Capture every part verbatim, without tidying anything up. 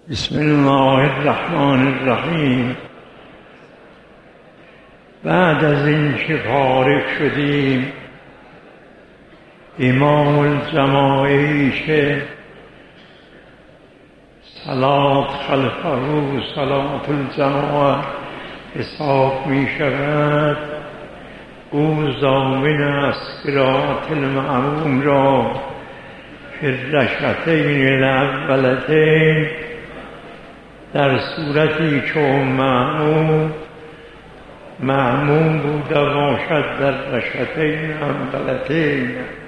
بسم الله الرحمن الرحیم. بعد از این که فارغ شدیم امام الجماعی که صلات خلفه صلات الجماعه حساب می شود، او ضامن است قرائت المأموم را فی الرکعتین الاولتین در صورتی که مأموم مأموم بوده باشد در رکعتین اولتین.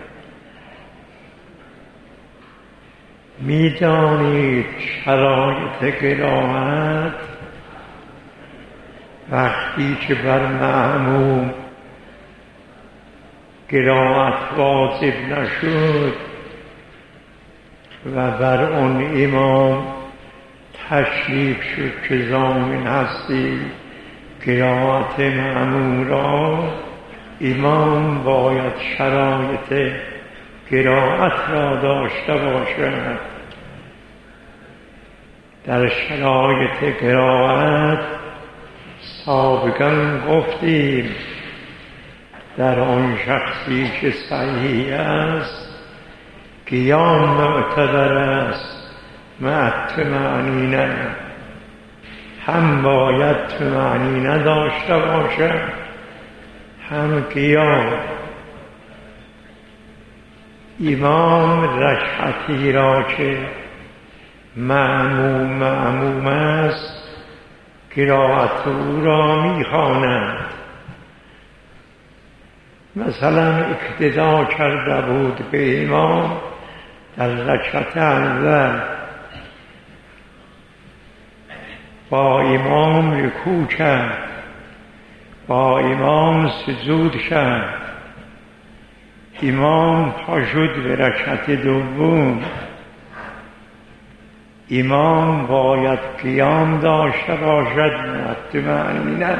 می دانید شرایط قرائت وقتی که بر مأموم قرائت واجب نشد و بر اون امام تشریف شد که ضامن هستی قرائت مأموم را، امام باید شرایط قرائت را داشته باشد. در شرایط قرائت سابقا گفتیم در آن شخصی که صحیح است قیام معتبر است مع طمأنینه، هم باید طمأنینه داشته باشد هم قیام. امام رکعتی را که مأموم مأموم است قرائت او را می‌خواند، مثلا اقتدا کرده بود به امام در رکعت اول، با امام رکوع کرد، با امام سجود کرد، امام پا شد به رکعت دوم، امام باید قیام داشته باشد طمأنینه.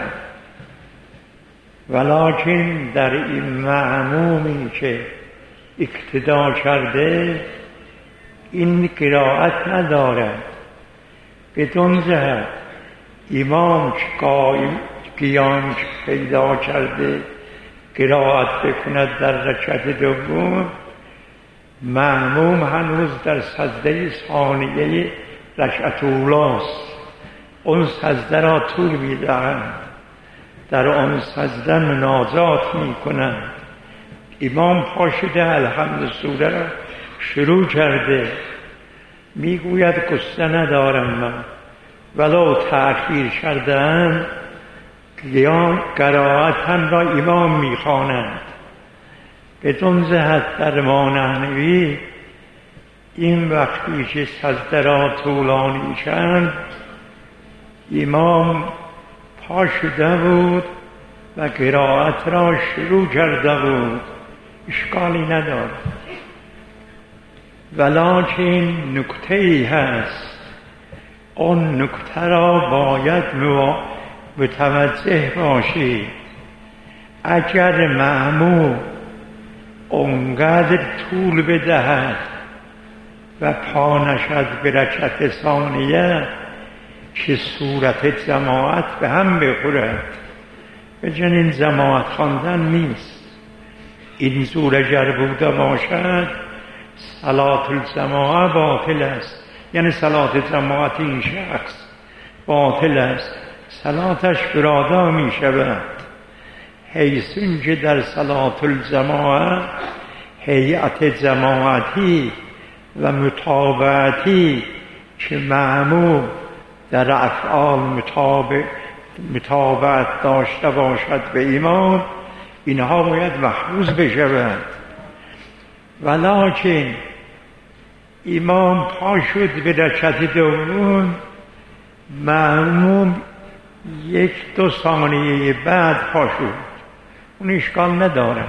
ولکن در این مأمومی که اقتدا کرده این قرائت ندارد، بدون جهت امام که قائم قیام پیدا کرده قرائت بکند در رکعت دوم، مأموم هنوز در سجده ثانیه رکعت اولاست، اون سجده را طول می‌دهند، در آن سجده مناجات می‌کنند. امام پا شده الحمد سوره را شروع کرده، میگوید قصه ندارم من ولو تأخیر کرده‌ام، قیام قرائتم را امام می‌خواند. بدون جهت در ما نحوی این وقتی که سجده را طولانی کرد امام پا شده بود و قرائت را شروع کرده بود، اشکالی ندارد. ولکن نکته ای هست، اون نکته را باید متوجه باشید. اگر مأموم اونقدر طول بدهد و پا نشد به رکعت ثانیه که صورت جماعت به هم بخورد، به جنین جماعت خواندن نیست. این زور اگر بوده باشد صلات الجماعه باطل است، یعنی صلات جماعت این شخص باطل است، صلاتش برادا می شود. حیث که در صلات الجماعه هیئت جماعتی و متابعتی که مأموم در افعال متابع متابعت داشته باشد به امام، اینها باید محفوظ بشود. ولکن امام پا شد به رکعت دوم، مأموم یک دو ثانیه بعد پا شد، اون اشکال ندارد.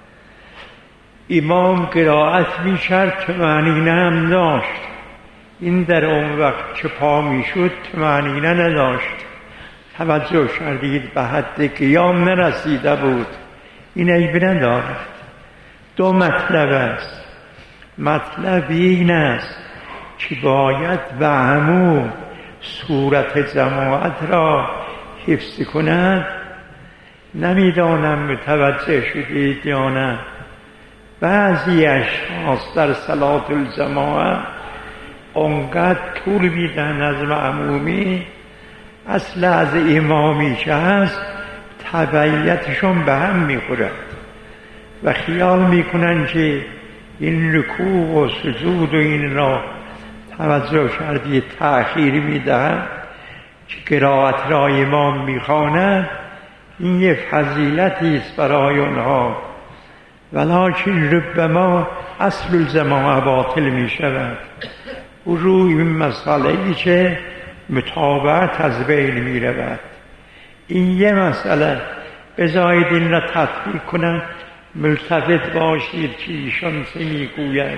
امام قرائت می‌کرد طمأنینه هم داشت، این در اون وقت که پا می‌شد طمأنینه نداشت، توجه کردید به حد قیام نرسیده بود، این عیب ندارد. دو مطلب است. مطلب این است که باید به همون صورت جماعت را حفظ کند. نمیدانم متوجه شدید یا نه، بعضی اشخاص در صلاة الجماعه اونقدر طول میدن از معمومی، اصل از امامی که هست تبعیتشون به هم میخورد و خیال میکنن که این رکوع و سجود و این را توجه کردی تأخیر میدهند که قرائت را امام میخواند. این یه فضیلتی است برای اونها، ولکن ربما اصل الجماعه باطل میشود و روی این مسئله‌ای که متابعت از بین میرود. این یه مسئله، بذارید این را تطبیق کنم، ملتفت باشید که ایشان چه میگوید.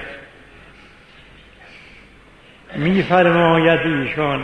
میفرماید ایشان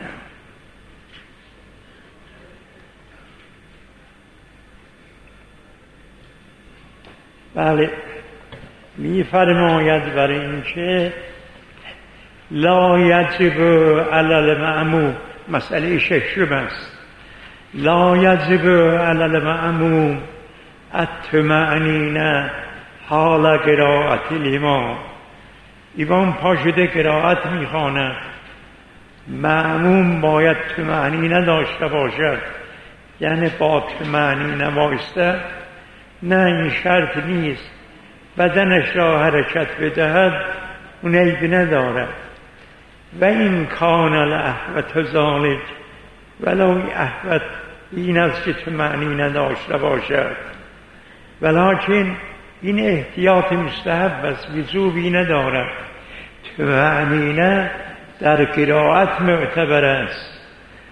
بله میفرماید بر این که لا یجب علی المأموم، مسئله ششم است، لا یجب علی المأموم الطمأنینه حال قرائت الامام. امام پا شده قرائت میخواند، مأموم باید طمأنینه داشته باشد، یعنی با طمأنینه وایسته، نه این شرط نیست بدنش را حرکت بدهد، اون عیب ندارد. و این کان الاحوط ذالک، ولو احوط این است که طمأنینه داشته باشد، ولکن این احتیاط مستحب است، وجوبی ندارد. طمأنینه در قرائت معتبر است.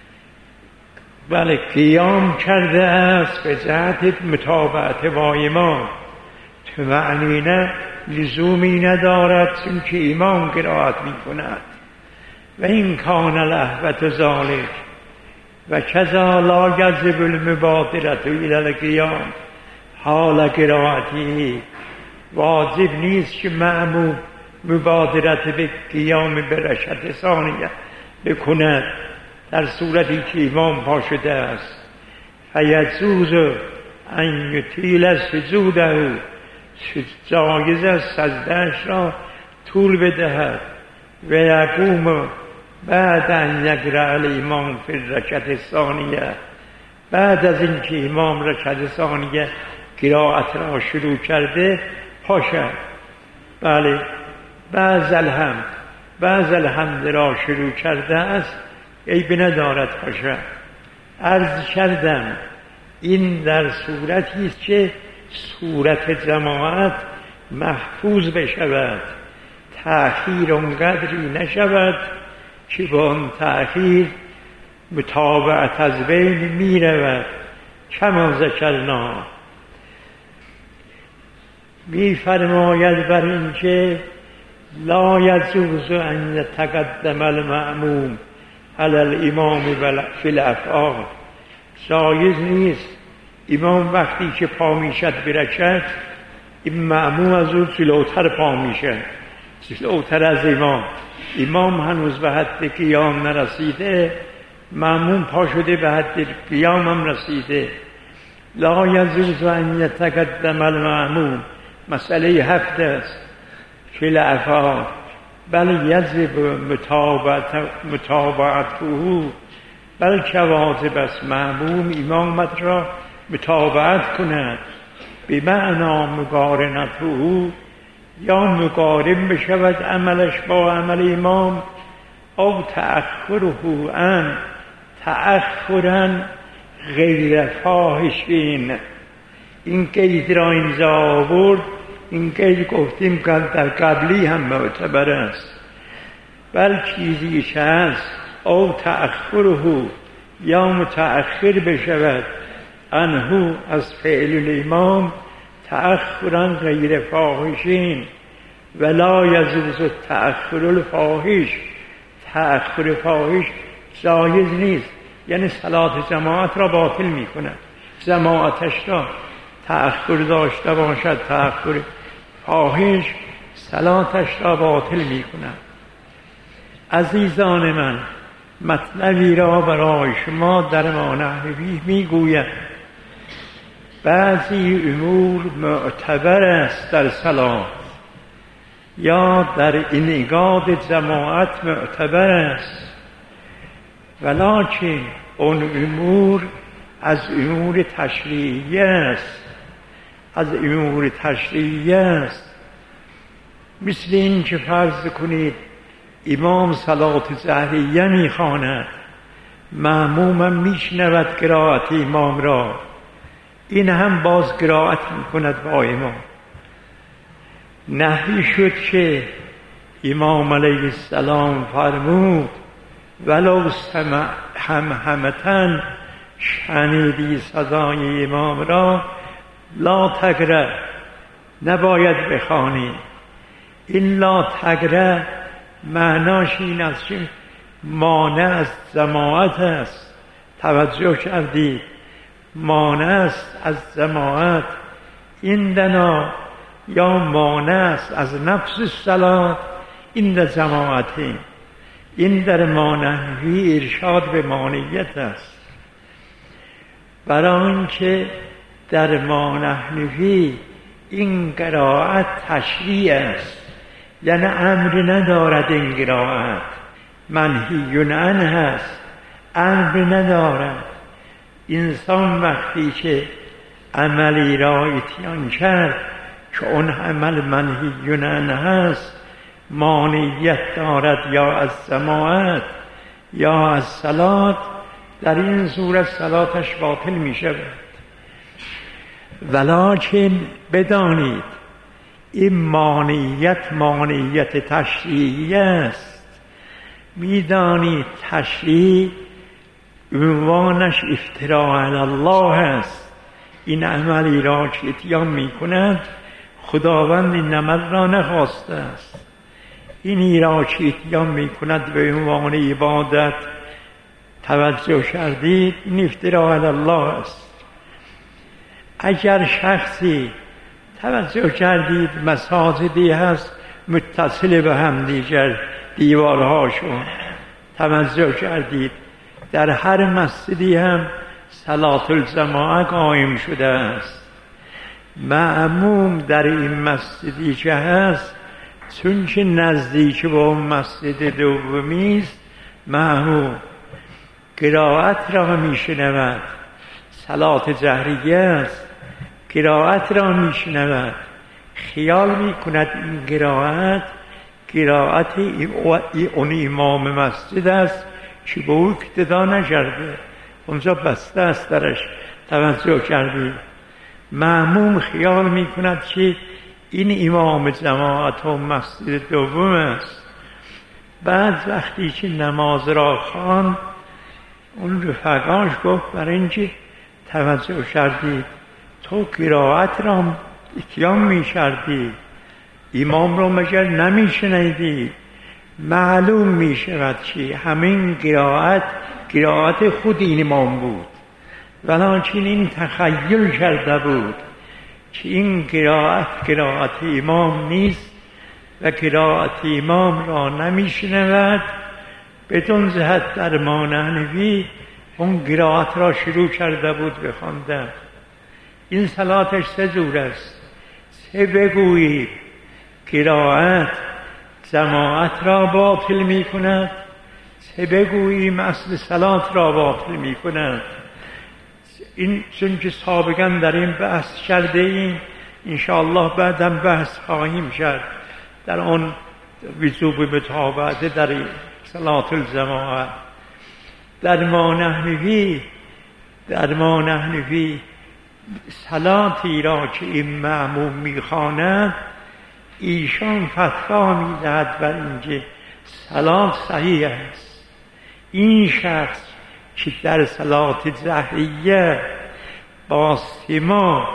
بله قیام کرده است به جهت متابعت با امام، طمأنینه لزومی ندارد چون که امام قرائت می کند. و این کان الاحوط ذالک و کذا لا یجب المبادرة الی القیام حال قرائتی، واجب نیست که مأموم مبادرت به قیام به رکعت ثانیه بکند در صورتی که امام پا شده است. فیجوز ان یطیل سجوده، جایز است سجده‌اش را طول بدهد. و یقوم بعد ان یقرأ الامام فی الرکعة الثانیه، بعد از اینکه امام رکعت ثانیه قرائت را شروع کرده پاشد. بله بعض الحمد بعض الحمد را شروع کرده است، عیب ندارد پاشد. عرض کردم این در صورتی است که صورت جماعت محفوظ بشود، تأخیر اونقدری نشود که با اون تأخیر متابعت از بین می رود. کما ذکرنا، می فرماید بر این که لا یجوز ان یتقدم المأموم علی الامام فی الافعال، جایز نیست امام وقتی که پا میشد برکت، این مأموم از اون جلوتر پا میشه، جلوتر از امام. امام هنوز به حد قیام نرسیده، مأموم پا شده به حد قیام هم رسیده. لا یجوز ان یتقدم المأموم، مسئله هفت است فی الافعال، بل یجب متابعت متابعته، بلکه واجب است مأموم امامت را متابعت کند. به معنا مقارنته، یا مقارن بشود عملش با عمل امام، او تأخره عن تأخرا غیر فاحشین. این قید را اینجا آورد، این قید گفتیم که در قبلی هم معتبر است. بل چیزی که هست او تأخره، یا متأخر بشود عنه از فعل الامام تأخرا غیر فاحشین، ولا یجوز تأخر الفاحش، تأخر فاحش جایز نیست، یعنی صلاة جماعت را باطل می کند. جماعتش را تأخر داشته باشد، تأخر فاحش صلاتش را باطل می کند. عزیزان من، مطلبی را برای شما در ما نحوی میگوید. بعضی امور معتبر است در صلات یا در انعقاد جماعت معتبر است، ولکن اون امور از امور تشریعی است از امور تشریعی است مثل این که فرض کنید امام صلات جهریه میخواند، مأموم میشنود قرائت امام را، این هم باز قرائت میکند با امام. نهی شد که امام علیه السلام فرمود ولو سمع هم همتن، شنیدی صدای امام را لا تقرأ، نباید بخوانی. این لا تقرأ معناش این است که مانع از جماعت است. توجه کردید؟ مانع است از جماعت. این دنا یا مانع است از نفس الصلات، این در جماعتی. این در مانعی ارشاد به مانعیت است، برای اینکه در مانعی این قرائت تشریع است، یعنی امر ندارد. این قرائت منهی عنه هست، امر ندارد. انسان وقتی که عملی را اتیان کرد که اون عمل منهی عنه هست، مانعیت دارد یا از جماعت یا از صلات، در این صورت صلاتش باطل می شود. ولکن بدانید این مانعیت مانعیت تشریعی است. میدانید تشریع عنوانش افتراء علی الله است. این عملی را که اتیان می کند خداوند این عمل را نخواسته است. اینی را که اتیان می کند به عنوان عبادت، توجه کردید، این افتراء علی الله است. اگر شخصی توجه کردید مساجدی هست متصل به هم دیگر دیوارهاشون، توجه کردید در هر مسجدی هم صلاة الجماعه قائم شده است. مأموم در این مسجدی که هست چون که نزدیک به اون مسجد دومی است، مأموم قرائت را میشنود، صلاة جهریه است، قرائت را میشنود، خیال میکند این قرائت قرائت اون امام مسجد است که به او اقتدا نکرده، اونجا بسته است درش. توجه کردید؟ مأموم خیال میکند که این امام جماعت و مسجد دوم است. بعد وقتی که نماز را خواند، اون رفقاش گفت برای اینکه توجه کردید تو قرائت را اتیان می کردی، امام را مگر نمی شنیدی؟ معلوم می شود که همین قرائت قرائت خود این امام بود، ولکن این تخیل کرده بود که این قرائت قرائت امام نیست و قرائت امام را نمی شنود. بدون جهت در مانعی اون قرائت را شروع کرده بود بخواندن. این صلاتش سه جور است. چه بگویی قرائت جماعت را باطل می کند، چه بگوییم اصل صلات را باطل می کند. این چون که سابقا در این بحث کرده ایم، انشاءالله بعدم بحث خواهیم کرد در آن وجوب متابعت در صلات الجماعت. در ما نحنفی در ما نحنفی صلاتی را که این مأموم میخواند، ایشان فتوا میدهد بر اینکه صلات صحیح است. این شخص که در صلات جهریه با سما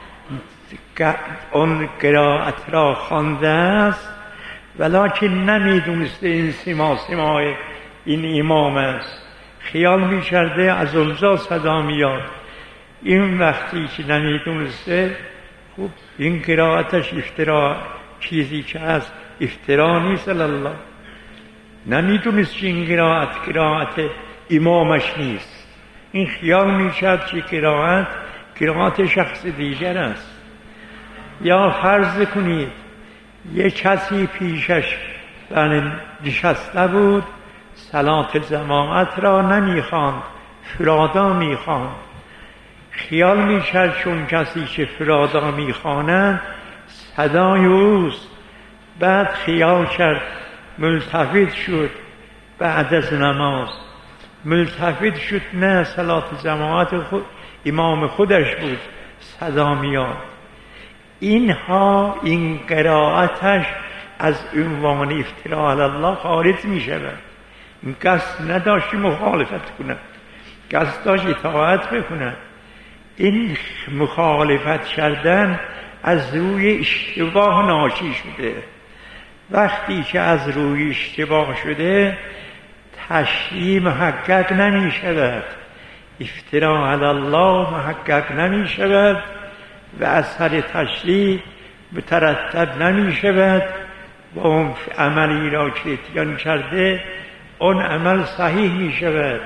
اون قرائت را خوانده است، ولکن نمیدونسته این سما سمای این امام است، خیال میکرده از اونجا صدا میاد. این وقتی که نمیدونسته، خب این قرائتش افترا، چیزی که از افترا نیست. الله نمیدونست که این قرائت قرائت امامش نیست. این خیال میشد که قرائت قرائت شخص دیگر است. یا فرض کنید یک کسی پیشش نشسته بود، صلات جماعت را نمیخواند، فرادا میخواند. خیال میشد چون کسی که فرادا میخواند صدای اوست. بعد خیال کرد، ملتفت شد بعد از نماز، ملتفت شد نه صلات جماعت خود امام خودش بود، صدا میاد. اینها این قرائتش از عنوان افتراء علی الله خارج می شود. این قصد نداشت مخالفت کند، قصد داشت اطاعت بکند. این مخالفت کردن از روی اشتباه ناشی شده. وقتی که از روی اشتباه شده تشریع محقق نمی شود، افتراء علی الله محقق نمی شود و اثر تشریع مترتب نمی شود و اون عملی را که اتیان کرده اون عمل صحیح می شود.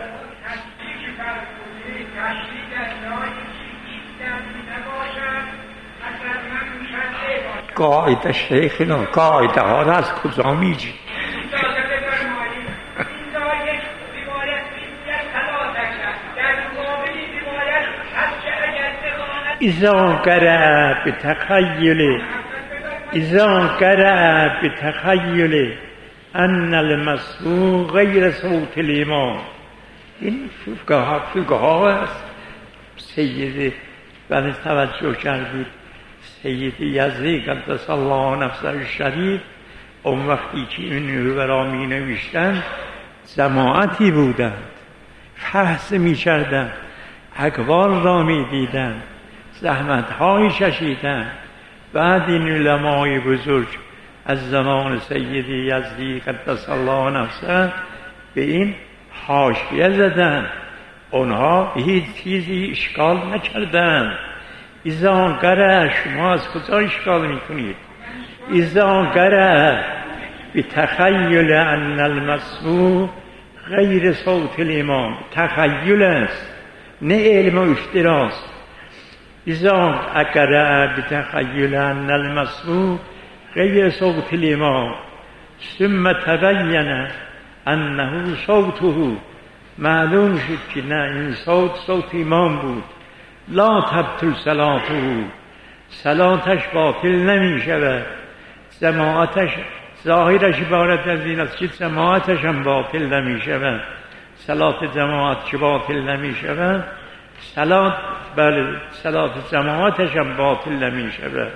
قاعده شیخ اینا قاعده ها را از کجا میجی؟ اذا قرأ بتخیل اذا قرأ بتخیل ان المسموع غیر صوت الامام. این فقه ها است. سید بنی توجه کردید سید یزدی قدس الله نفسه الشریف اون وقتی که این را می نوشتند جماعتی بودند، فحص می کردند، اقوال را می دیدند، زحمت های چشیدند. بعد این علمای بزرگ از زمان سید یزدی قدس الله نفسه به این حاشیه زدند، اونها هیچ چیزی اشکال نکردند. اذا قرأ، شما از کجا اشکال میکنید؟ اذا قرأ بتخیل ان المسموع غیر صوت الامام، تخیل است نه علم و افتراست. اذا قرأ بتخیل ان المسموع غیر صوت الامام ثم تبین انه صوته، معلوم شد که نه این صوت صوت امام بود، لا تبطل صلاته، صلاتش باطل نمی شود. جماعتش ظاهرش عبارت از این است که جماعتش هم باطل نمی شود. صلات جماعت که باطل نمی شود، صلات بله صلات جماعتش هم باطل نمی شود.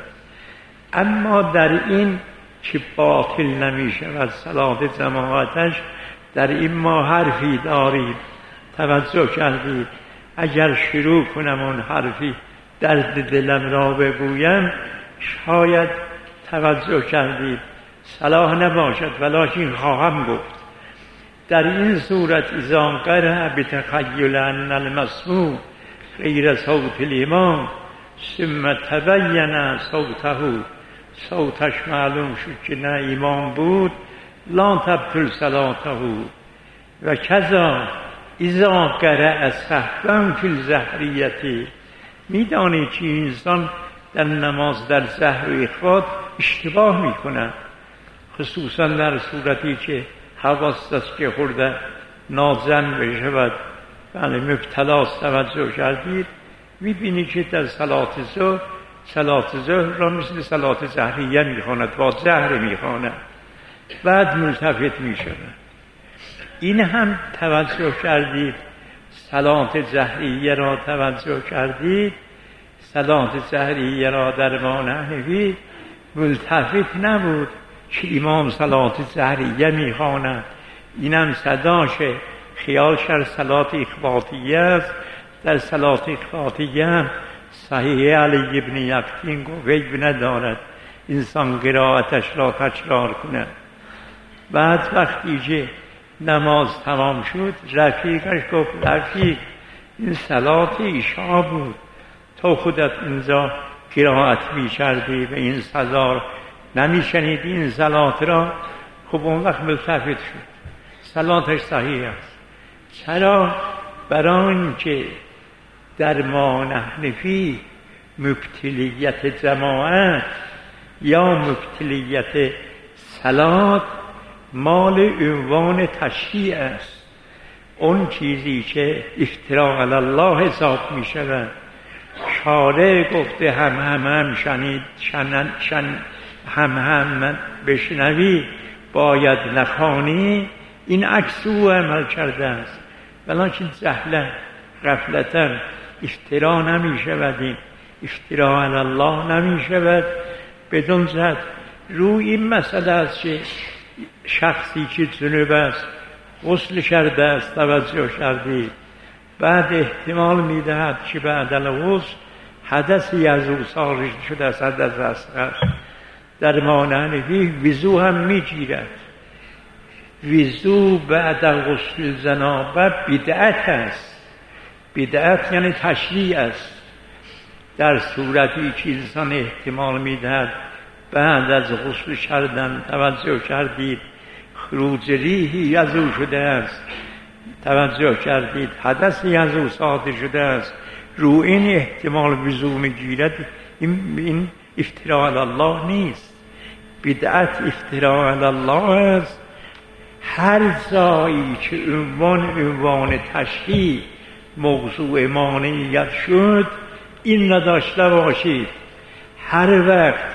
اما در این که باطل نمی شود صلات جماعتش، در این ما حرفی داریم. توجه کردید؟ اگر شروع کنم اون حرفی درد دلم را بگویم شاید توجه کردید صلاح نباشد، ولکن خواهم گفت. در این صورت اذا قرأ بتخیل ان المسموع غیر صوت الامام ثم تبین صوته، صوتش معلوم شد که نه امام بود، لا تبطل صلاته. و کذا اذا قرأ سهوا فی الظهریة، میدانید که انسان در نماز در ظهر و اخفات اشتباه میکنه، خصوصا در صورتی که حواس است که خورده نازن بشود، بله مبتلاست. توجه کردید؟ میبینی که در صلات ظهر صلات ظهر را مثل صلات ظهریه میخواند، با ظهر میخواند، بعد ملتفت میشود. این هم توجه کردید؟ صلات ظهریه را توجه کردید؟ صلات ظهریه را در ما نحوی ملتفت نبود که امام صلات ظهریه میخواند، اینم صداشه. خیال شر صلات اخباتیه است. در صلات اخباتیه صحیح علی ابن یقین گفت غیب ندارد انسان قرائتش را تکرار کند. بعد وقتی که نماز تمام شد رفیقش گفت رفیق این صلات عشا بود، تو خودت اینجا قرائت می کردی و این صدا نمی شنیدی این صلات را. خب اون وقت ملتفت شد. صلاتش صحیح است. چرا؟ برای اینکه در ما نحنفی مبتلیت جماعت یا مبتلیت صلات مال عنوان تشریع است. اون چیزی که افتراء علی الله حساب می شود. شارع گفته هم هم هم شنید شن شن هم هم بشنوی باید نخوانی، این عکس او عمل کرده است. ولکن جهلا غفلتا افترا نمی شود، این افترا علی الله نمی شود. بدون زد روی این مسئله است که شخصی که جنوب است غسل کرده است توجه کردید، بعد احتمال میدهد که بعد الغسل حدثی از او خارج شده است، حدث اصغر. در مانعنوی وضو هم میگیرد. وضو بعد غسل جنابه بدعت است. بدعت یعنی تشریع است. در صورتی که انسان احتمال میدهد بعد از غسل کردن توجه کردید خروج ریحی از او شده است، توجه کردید حدثی از او صادر شده است، رو این احتمال وضو میگیرد، این, این افتراء علی الله نیست. بدعت افتراء علی الله است. هر جایی که عنوان عنوان تشریع موضوع مانعیت شد این نداشته باشید. هر وقت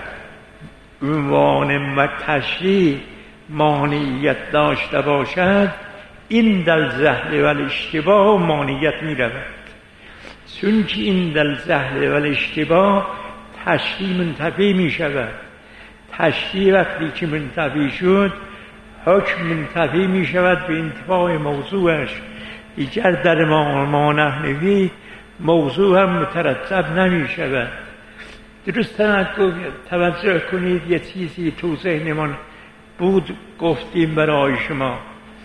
عنوان تشریع مانعیت داشته باشد این در جهل و الاشتباه و مانعیت می رود. چون که این در جهل و الاشتباه تشریع منتفی می شود. تشریع وقتی که منتفی شد حکم منتفی می شود به انتفاع موضوعش. دیگر در ما نحنفی موضوع هم مترتب نمی شود. درست توجه کنید، یه چیزی تو ذهنمان بود گفتیم برای شما،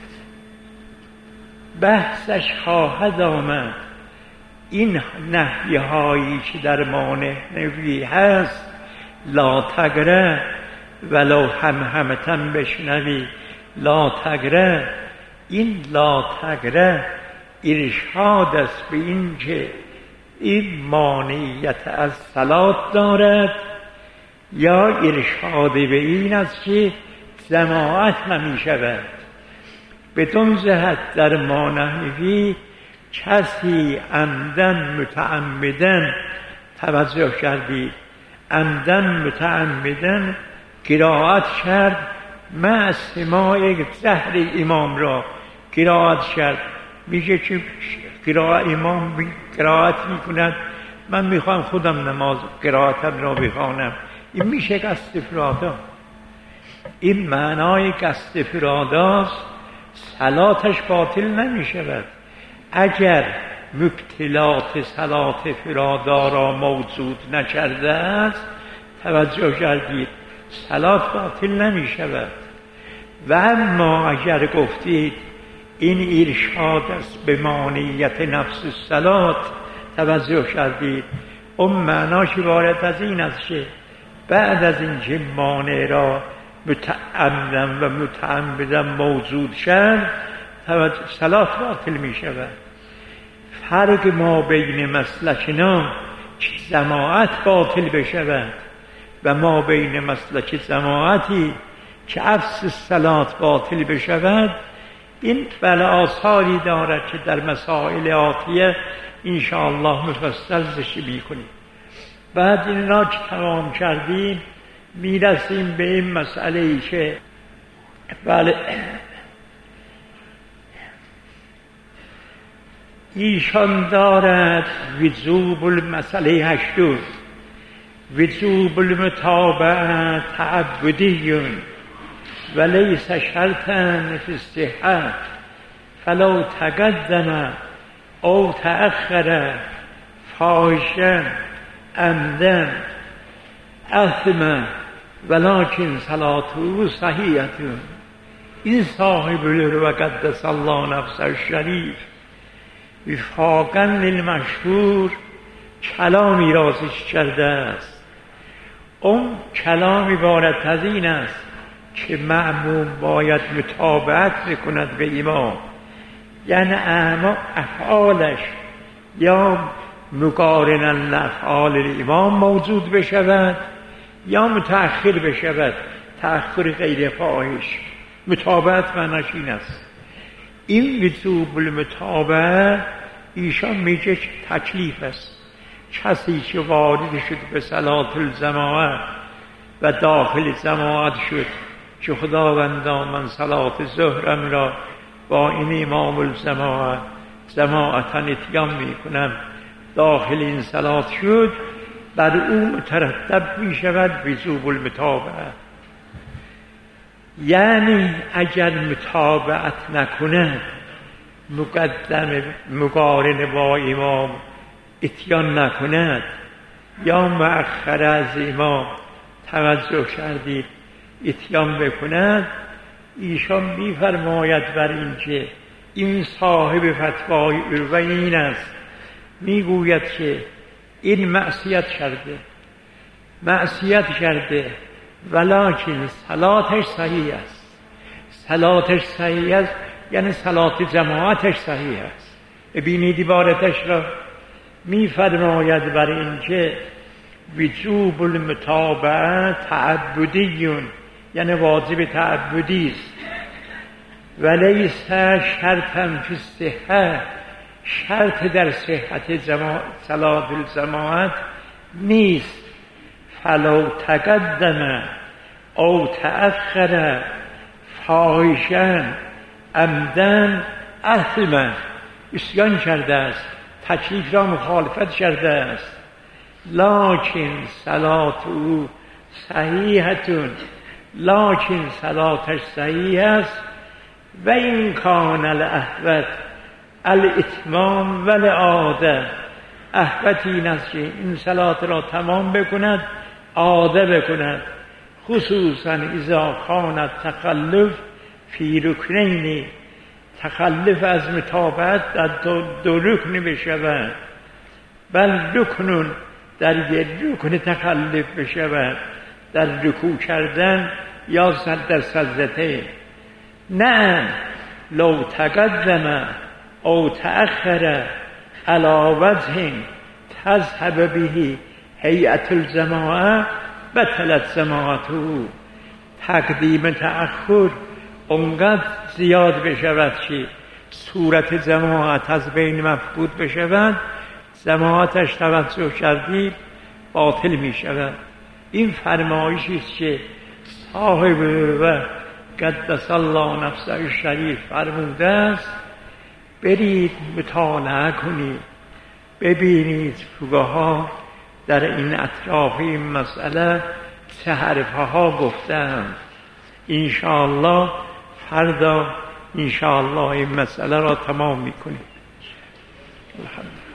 بحثش خواهد آمد. این نهی هایی که در ما نحنفی هست، لا تگره ولو هم همتن بشنوی، لا تگره، این لا تگره ارشاد است به این که این مانعیت از صلات دارد، یا ارشاد به این است که جماعت نمی شود. بدون جهت در ما نحنفی کسی عمدن متعمدن، توجه کردید، عمدن متعمدن قرائت کرد مع سماع جهر امام را قرائت کرد. میگه که قرائت امام قرائت میکند، من میخوام خودم نماز قرائتم را بخوانم. این میشه قصد فرادا. این معنای قصد فراداست. صلاتش باطل نمیشود. اگر مبتلات صلات فرادا را موجود نکرده است، توجه کردید، صلات باطل نمیشود. و اما اگر گفتید این ارشاد است به مانعیت نفس الصلات، توجه کردید، اون معناش عبارت از این است که بعد از اینکه مانع را متعمدن و متعمدن موجود شد صلات باطل می شود. فرق ما بین مسلکنا که جماعت باطل بشود و ما بین مسلک جماعتی که عفس صلات باطل بشود، این بله آثاری دارد که در مسائل آتیه انشاءالله مفصل ذکر کنیم. بعد این را که تمام کردیم میرسیم به این مسئله ای که بله ایشان دارد وجوب المسئله هشتون، وجوب المتابعه تعبدیون و لیس شرطا فی الصحة فلو تقدم او تأخر فاحشا عمدا اثم ولكن صلاته صحیحة. این صاحب العلو قدس الله نفسه الشریف وفاقا للمشهور کلامی رازش کرده است. اون کلام عبارت از این است: که مأموم باید متابعت بکند به امام، یعنی اما افعالش یا مقارنا لافعال الامام موجود بشود یا متأخر بشود، تأخر غیر فاحش. متابعت معناش این است. این وجوب المتابعه ایشان میگه تکلیف است. کسی که وارد شد به صلاة الجماعه و داخل جماعت شد که خداوندا من صلاة ظهرم را با این امام الجماعه جماعتا اتیان میکنم، داخل این صلاة شد، بر او مترتب می شود وجوب المتابعه. یعنی اگر متابعت نکند، مقدم مقارن با امام اتیان نکند یا مؤخر از امام توجه کردید اتیان بکند، ایشان می‌فرماید بر اینکه این صاحب فتوای اربعین است، میگوید که این معصیت کرده معصیت کرده ولکن صلاتش صحیح است. صلاتش صحیح است یعنی صلات جماعتش صحیح است. ببینید عبارتش را، می‌فرماید بر اینکه وجوب المتابعه تعبدیون، یعنی واجب تعبدی است، ولیس شرطا فی الصحه، شرط در صحت جماعت صلاة الجماعت نیست. فلو تقدم او تأخر فاحشا عمدا اثما، عصیان کرده است، تکلیف را مخالفت کرده است. لکن صلاة او صحیحتون، لکن صلاتش صحیح است. و این کان الاحوط الاتمام والعاده، احوط این است که این صلات را تمام بکند، عاده بکند، خصوصا اذا کانت تخلف فی رکنین، تخلف از متابعت در دو, دو رکن بشود، بل رکنون در یک رکن تخلف بشود، در رکوع کردن یا در سجدته. نه لو تقدم او تأخر علی وجه تذهب به هیئت الجماعه بطلت جماعته. تقدیم تأخر اونقدر زیاد بشود که صورت جماعت از بین مفقود بشود، جماعتش توجه کردید باطل می شود. این فرمایشی است که صاحب و قدس الله نفسه الشریف فرموده است. برید مطالعه کنید، ببینید فقها در این اطراف این مسئله چه حرفها گفتند. انشاءالله فردا انشاءالله این مسئله را تمام میکنیم. الحمدلله.